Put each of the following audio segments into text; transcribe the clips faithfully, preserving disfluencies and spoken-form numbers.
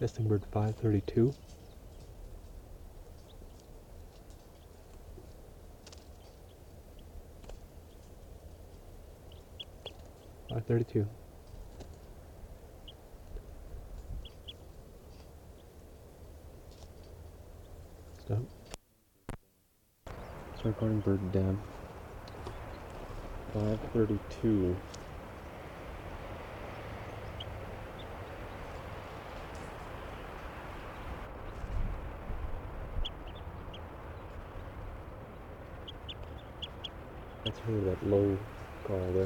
Testing bird five thirty-two. five thirty-two. Stop. Start recording bird down. five thirty-two. That's really that low call there.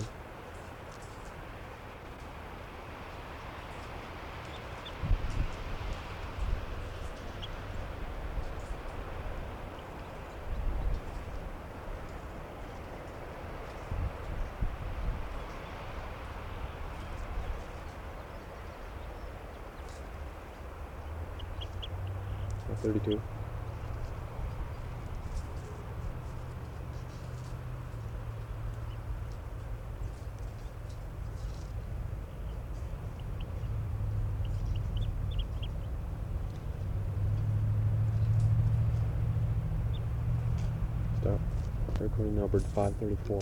five thirty-two. Stop. Start recording now bird five thirty-four.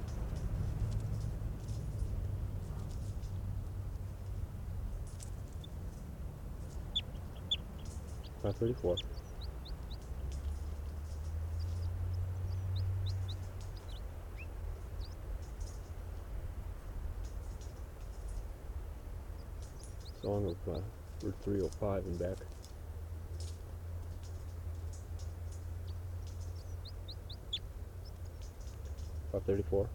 five thirty-four. Song of uh, bird three oh five and back. five thirty-four.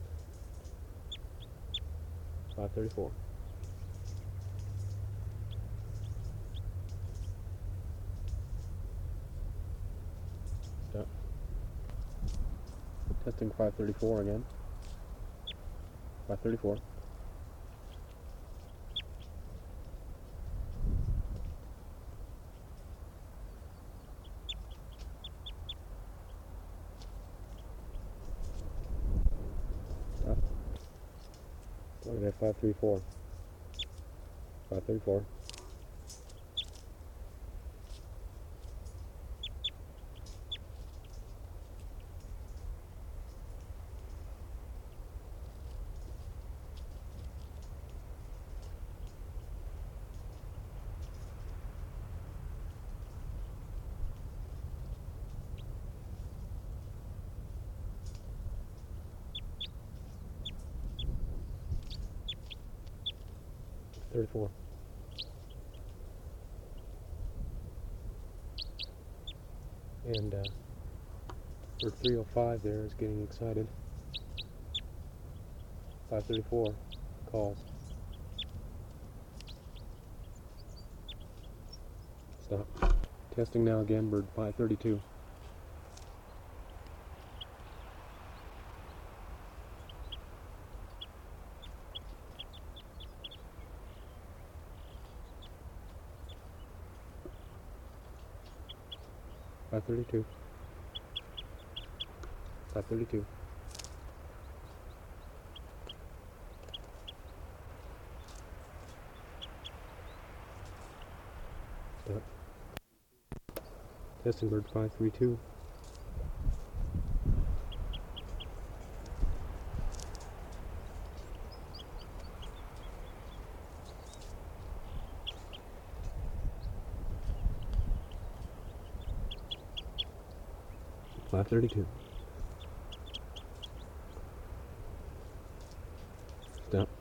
five thirty-four. Stop. Testing five thirty-four again. five thirty-four. Stop. Look at that five thirty-four. five thirty-four. thirty-four. And uh, bird three oh five there is getting excited. five thirty-four calls. Stop. Testing now again, bird five thirty-two. five thirty-two. five thirty-two. Stop. Testing bird five thirty-two. five thirty-two. Stop.